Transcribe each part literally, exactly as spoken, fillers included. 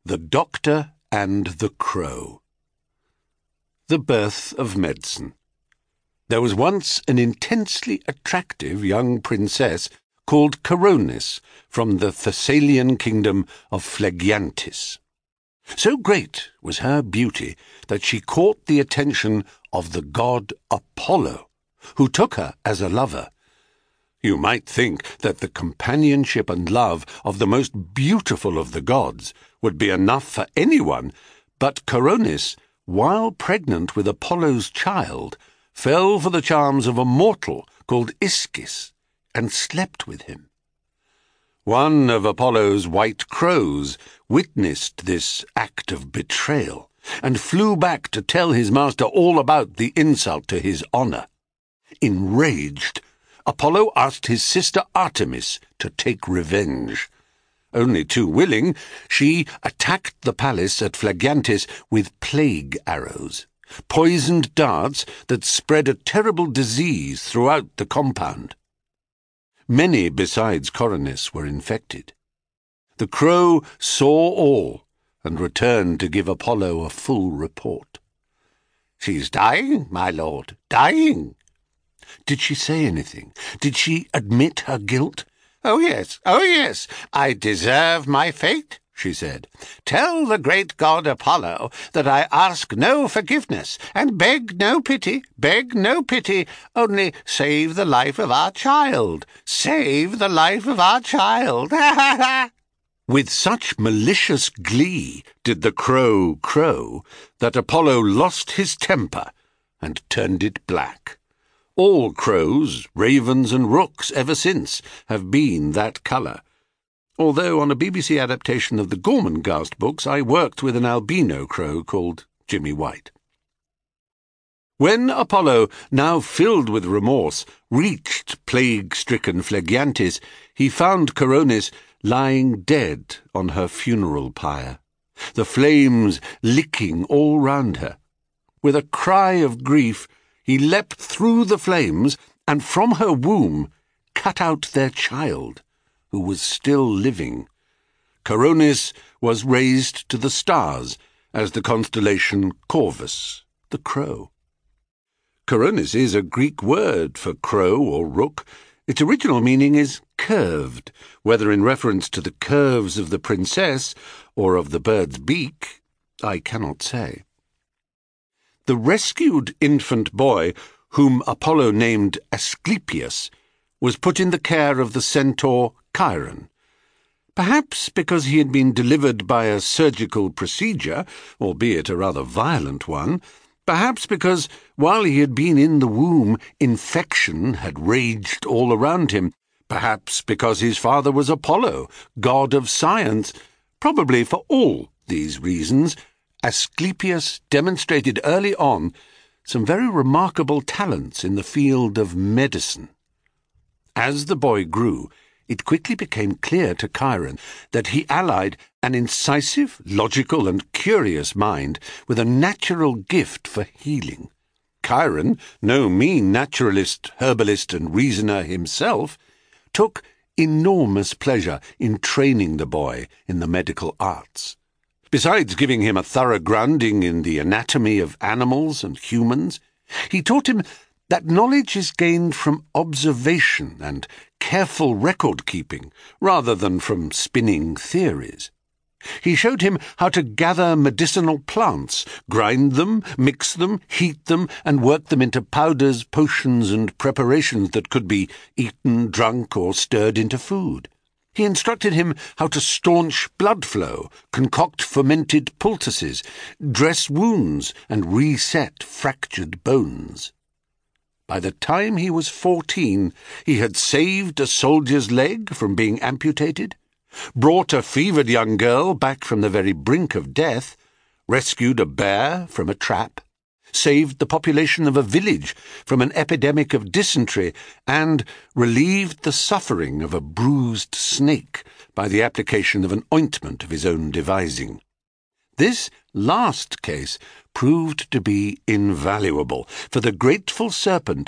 The Doctor and the Crow. The birth of medicine. There was once an intensely attractive young princess called Coronis from the Thessalian kingdom of Phlegiantis. So great was her beauty that she caught the attention of the god Apollo, who took her as a lover. You might think that the companionship and love of the most beautiful of the gods would be enough for anyone, but Coronis, while pregnant with Apollo's child, fell for the charms of a mortal called Ischys and slept with him. One of Apollo's white crows witnessed this act of betrayal and flew back to tell his master all about the insult to his honor. Enraged, Apollo asked his sister Artemis to take revenge. Only too willing, she attacked the palace at Phlegiantis with plague arrows, poisoned darts that spread a terrible disease throughout the compound. Many besides Coronis were infected. The crow saw all and returned to give Apollo a full report. "She's dying, my lord, dying." Did she say anything? Did she admit her guilt? "Oh yes, oh yes, I deserve my fate," she said. "Tell the great god Apollo that I ask no forgiveness, and beg no pity, beg no pity, only save the life of our child, save the life of our child." Ha ha ha! With such malicious glee did the crow crow that Apollo lost his temper and turned it black. All crows, ravens and rooks ever since have been that colour, although on a B B C adaptation of the Gormenghast books I worked with an albino crow called Jimmy White. When Apollo, now filled with remorse, reached plague-stricken Phlegiantis, he found Coronis lying dead on her funeral pyre, the flames licking all round her. With a cry of grief, he leapt through the flames and from her womb cut out their child, who was still living. Coronis was raised to the stars as the constellation Corvus, the crow. Coronis is a Greek word for crow or rook. Its original meaning is curved, whether in reference to the curves of the princess or of the bird's beak, I cannot say. The rescued infant boy, whom Apollo named Asclepius, was put in the care of the centaur Chiron. Perhaps because he had been delivered by a surgical procedure, albeit a rather violent one, perhaps because, while he had been in the womb, infection had raged all around him, perhaps because his father was Apollo, god of science. Probably for all these reasons, Asclepius demonstrated early on some very remarkable talents in the field of medicine. As the boy grew, it quickly became clear to Chiron that he allied an incisive, logical, and curious mind with a natural gift for healing. Chiron, no mean naturalist, herbalist, and reasoner himself, took enormous pleasure in training the boy in the medical arts. Besides giving him a thorough grounding in the anatomy of animals and humans, he taught him that knowledge is gained from observation and careful record-keeping, rather than from spinning theories. He showed him how to gather medicinal plants, grind them, mix them, heat them, and work them into powders, potions, and preparations that could be eaten, drunk, or stirred into food. He instructed him how to staunch blood flow, concoct fermented poultices, dress wounds, and reset fractured bones. By the time he was fourteen, he had saved a soldier's leg from being amputated, brought a fevered young girl back from the very brink of death, rescued a bear from a trap, saved the population of a village from an epidemic of dysentery, and relieved the suffering of a bruised snake by the application of an ointment of his own devising. This last case proved to be invaluable, for the grateful serpent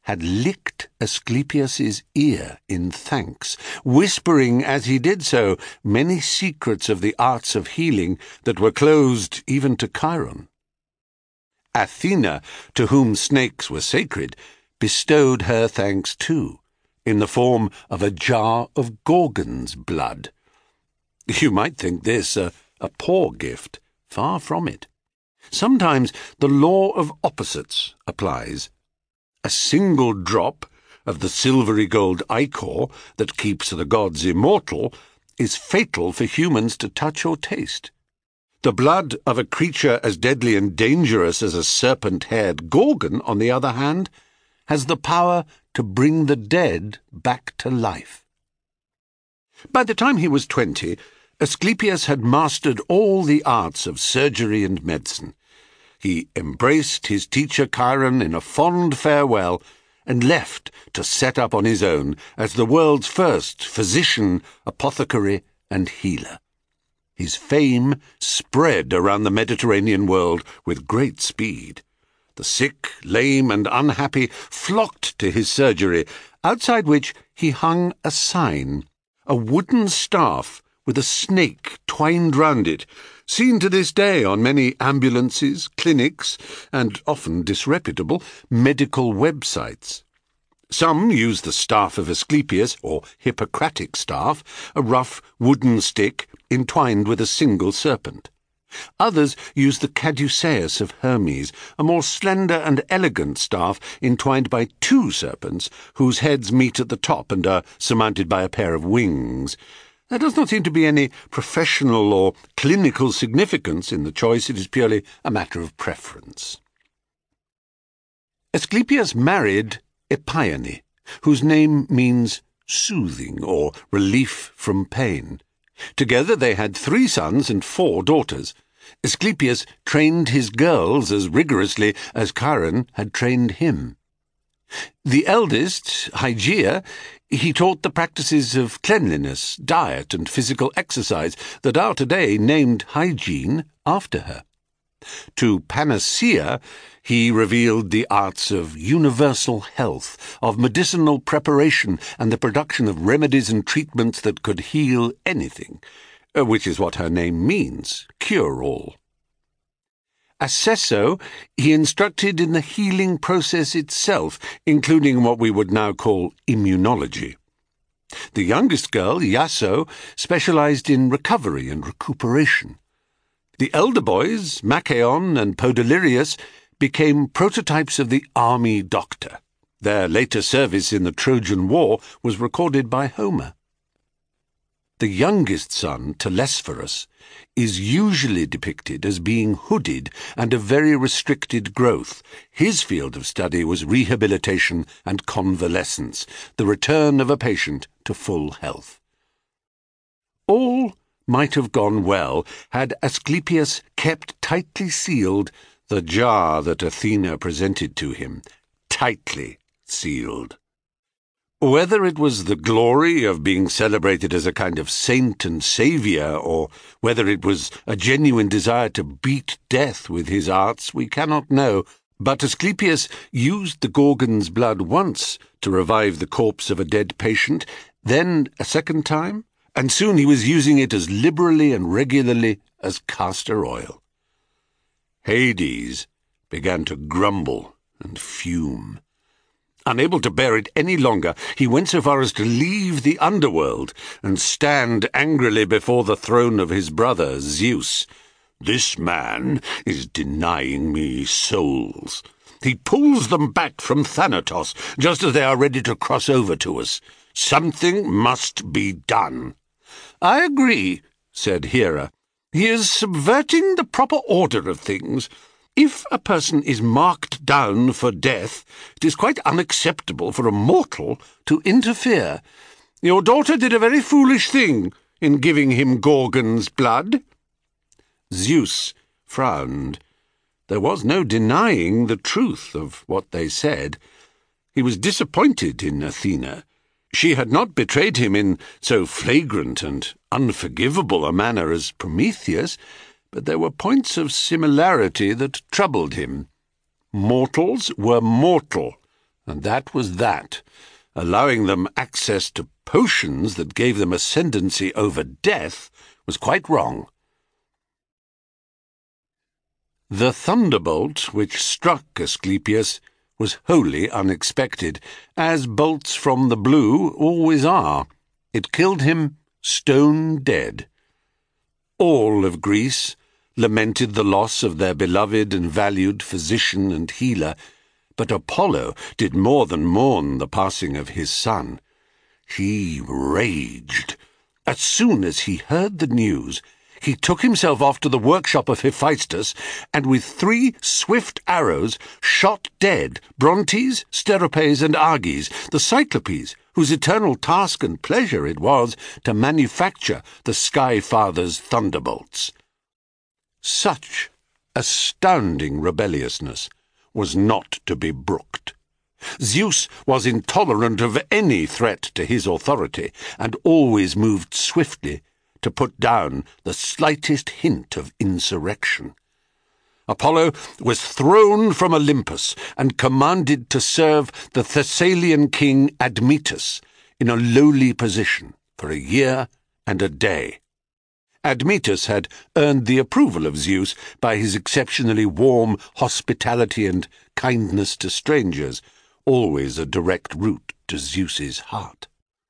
had licked Asclepius's ear in thanks, whispering as he did so many secrets of the arts of healing that were closed even to Chiron. Athena, to whom snakes were sacred, bestowed her thanks too, in the form of a jar of Gorgon's blood. You might think this a, a poor gift, far from it. Sometimes the law of opposites applies. A single drop of the silvery gold ichor that keeps the gods immortal is fatal for humans to touch or taste. The blood of a creature as deadly and dangerous as a serpent-haired Gorgon, on the other hand, has the power to bring the dead back to life. By the time he was twenty, Asclepius had mastered all the arts of surgery and medicine. He embraced his teacher Chiron in a fond farewell and left to set up on his own as the world's first physician, apothecary, and healer. His fame spread around the Mediterranean world with great speed. The sick, lame, and unhappy flocked to his surgery, outside which he hung a sign, a wooden staff with a snake twined round it, seen to this day on many ambulances, clinics, and often disreputable medical websites. Some use the staff of Asclepius, or Hippocratic staff, a rough wooden stick entwined with a single serpent. Others use the caduceus of Hermes, a more slender and elegant staff entwined by two serpents, whose heads meet at the top and are surmounted by a pair of wings. There does not seem to be any professional or clinical significance in the choice. It is purely a matter of preference. Asclepius married Epione, whose name means soothing or relief from pain. Together they had three sons and four daughters. Asclepius trained his girls as rigorously as Chiron had trained him. The eldest, Hygeia, he taught the practices of cleanliness, diet, and physical exercise that are today named hygiene after her. To Panacea he revealed the arts of universal health, of medicinal preparation, and the production of remedies and treatments that could heal anything, which is what her name means, cure-all. Acesso he instructed in the healing process itself, including what we would now call immunology. The youngest girl, Iaso, specialized in recovery and recuperation. The elder boys, Machaon and Podalirius, became prototypes of the army doctor. Their later service in the Trojan War was recorded by Homer. The youngest son, Telesphorus, is usually depicted as being hooded and of very restricted growth. His field of study was rehabilitation and convalescence, the return of a patient to full health. All might have gone well had Asclepius kept tightly sealed the jar that Athena presented to him, tightly sealed. Whether it was the glory of being celebrated as a kind of saint and saviour, or whether it was a genuine desire to beat death with his arts, we cannot know, but Asclepius used the Gorgon's blood once to revive the corpse of a dead patient, then a second time, and soon he was using it as liberally and regularly as castor oil. Hades began to grumble and fume. Unable to bear it any longer, he went so far as to leave the underworld and stand angrily before the throne of his brother Zeus. "This man is denying me souls. He pulls them back from Thanatos just as they are ready to cross over to us. Something must be done." "I agree," said Hera. "He is subverting the proper order of things. If a person is marked down for death, it is quite unacceptable for a mortal to interfere. Your daughter did a very foolish thing in giving him Gorgon's blood." Zeus frowned. There was no denying the truth of what they said. He was disappointed in Athena. She had not betrayed him in so flagrant and unforgivable a manner as Prometheus, but there were points of similarity that troubled him. Mortals were mortal, and that was that. Allowing them access to potions that gave them ascendancy over death was quite wrong. The thunderbolt which struck Asclepius was wholly unexpected, as bolts from the blue always are. It killed him stone dead. All of Greece lamented the loss of their beloved and valued physician and healer, but Apollo did more than mourn the passing of his son. He raged. As soon as he heard the news, he took himself off to the workshop of Hephaestus, and with three swift arrows shot dead Brontes, Steropes, and Arges, the Cyclopes, whose eternal task and pleasure it was to manufacture the Sky-Father's thunderbolts. Such astounding rebelliousness was not to be brooked. Zeus was intolerant of any threat to his authority, and always moved swiftly to put down the slightest hint of insurrection. Apollo was thrown from Olympus and commanded to serve the Thessalian king Admetus in a lowly position for a year and a day. Admetus had earned the approval of Zeus by his exceptionally warm hospitality and kindness to strangers, always a direct route to Zeus's heart.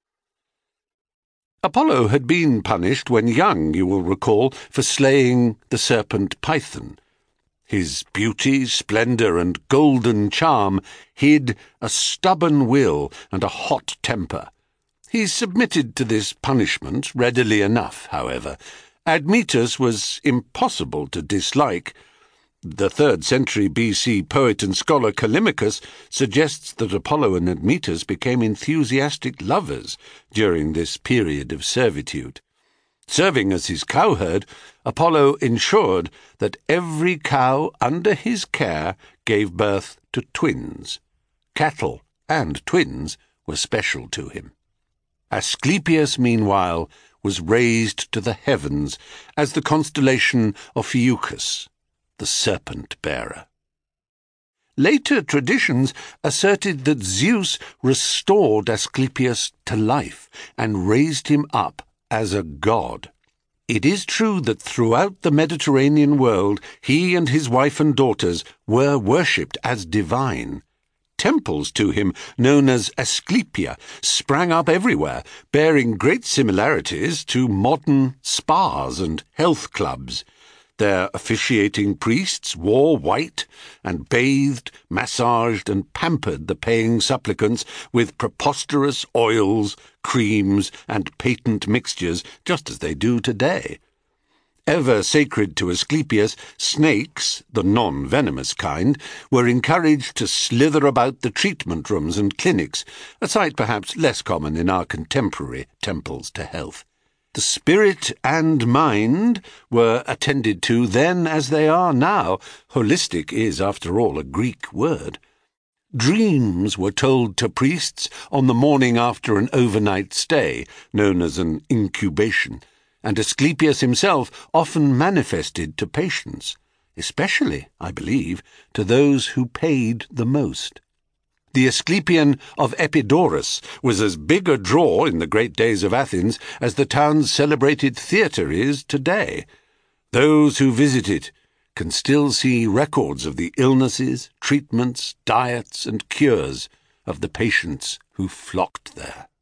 Apollo had been punished when young, you will recall, for slaying the serpent Python. His beauty, splendour, and golden charm hid a stubborn will and a hot temper. He submitted to this punishment readily enough, however. Admetus was impossible to dislike. The third century B C poet and scholar Callimachus suggests that Apollo and Admetus became enthusiastic lovers during this period of servitude. Serving as his cowherd, Apollo ensured that every cow under his care gave birth to twins. Cattle and twins were special to him. Asclepius, meanwhile, was raised to the heavens as the constellation Ophiuchus, the serpent-bearer. Later traditions asserted that Zeus restored Asclepius to life and raised him up as a god. It is true that throughout the Mediterranean world he and his wife and daughters were worshipped as divine. Temples to him, known as Asclepia, sprang up everywhere, bearing great similarities to modern spas and health clubs. Their officiating priests wore white and bathed, massaged, and pampered the paying supplicants with preposterous oils, creams, and patent mixtures, just as they do today. Ever sacred to Asclepius, snakes, the non-venomous kind, were encouraged to slither about the treatment rooms and clinics, a sight perhaps less common in our contemporary temples to health. The spirit and mind were attended to then as they are now. Holistic is, after all, a Greek word. Dreams were told to priests on the morning after an overnight stay, known as an incubation, and Asclepius himself often manifested to patients, especially, I believe, to those who paid the most. The Asclepian of Epidaurus was as big a draw in the great days of Athens as the town's celebrated theatre is today. Those who visit it can still see records of the illnesses, treatments, diets, and cures of the patients who flocked there.